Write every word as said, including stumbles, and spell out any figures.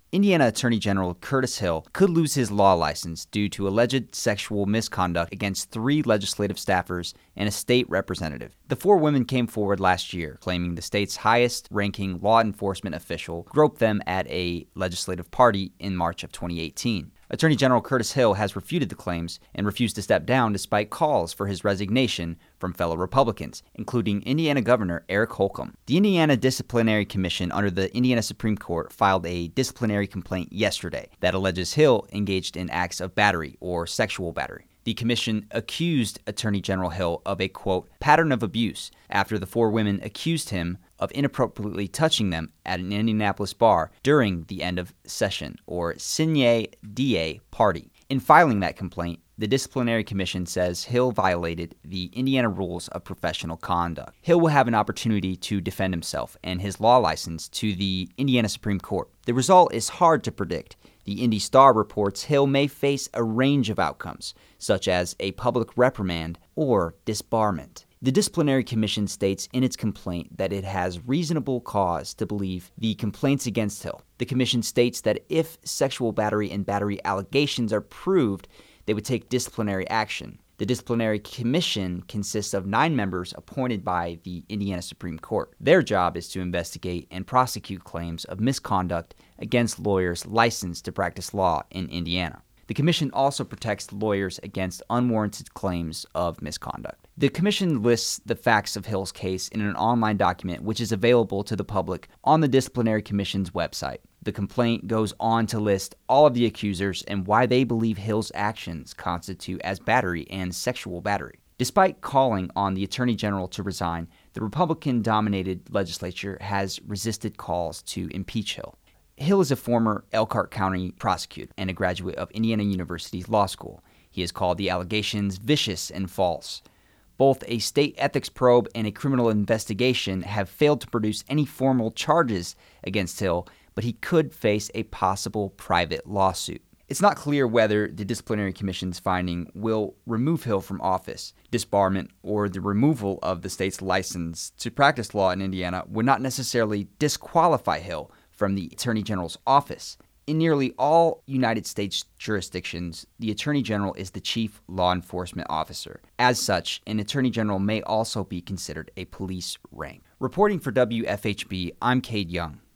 Indiana Attorney General Curtis Hill could lose his law license due to alleged sexual misconduct against three legislative staffers and a state representative. The four women came forward last year, claiming the state's highest-ranking law enforcement official groped them at a legislative party in March of twenty eighteen. Attorney General Curtis Hill has refuted the claims and refused to step down despite calls for his resignation from fellow Republicans, including Indiana Governor Eric Holcomb. The Indiana Disciplinary Commission under the Indiana Supreme Court filed a disciplinary complaint yesterday that alleges Hill engaged in acts of battery or sexual battery. The commission accused Attorney General Hill of a, quote, pattern of abuse after the four women accused him of inappropriately touching them at an Indianapolis bar during the end of session, or sine die party. In filing that complaint, the disciplinary commission says Hill violated the Indiana rules of professional conduct. Hill will have an opportunity to defend himself and his law license to the Indiana Supreme Court. The result is hard to predict. The Indy Star reports Hill may face a range of outcomes, such as a public reprimand or disbarment. The disciplinary commission states in its complaint that it has reasonable cause to believe the complaints against Hill. The commission states that if sexual battery and battery allegations are proved, they would take disciplinary action. The disciplinary commission consists of nine members appointed by the Indiana Supreme Court. Their job is to investigate and prosecute claims of misconduct against lawyers licensed to practice law in Indiana. The commission also protects lawyers against unwarranted claims of misconduct. The commission lists the facts of Hill's case in an online document which is available to the public on the disciplinary commission's website. The complaint goes on to list all of the accusers and why they believe Hill's actions constitute as battery and sexual battery. Despite calling on the Attorney General to resign, the Republican-dominated legislature has resisted calls to impeach Hill. Hill is a former Elkhart County prosecutor and a graduate of Indiana University's law school. He has called the allegations vicious and false. Both a state ethics probe and a criminal investigation have failed to produce any formal charges against Hill, but he could face a possible private lawsuit. It's not clear whether the disciplinary commission's finding will remove Hill from office. Disbarment or the removal of the state's license to practice law in Indiana would not necessarily disqualify Hill from the Attorney General's office. In nearly all United States jurisdictions, the Attorney General is the chief law enforcement officer. As such, an Attorney General may also be considered a police rank. Reporting for W F H B, I'm Cade Young.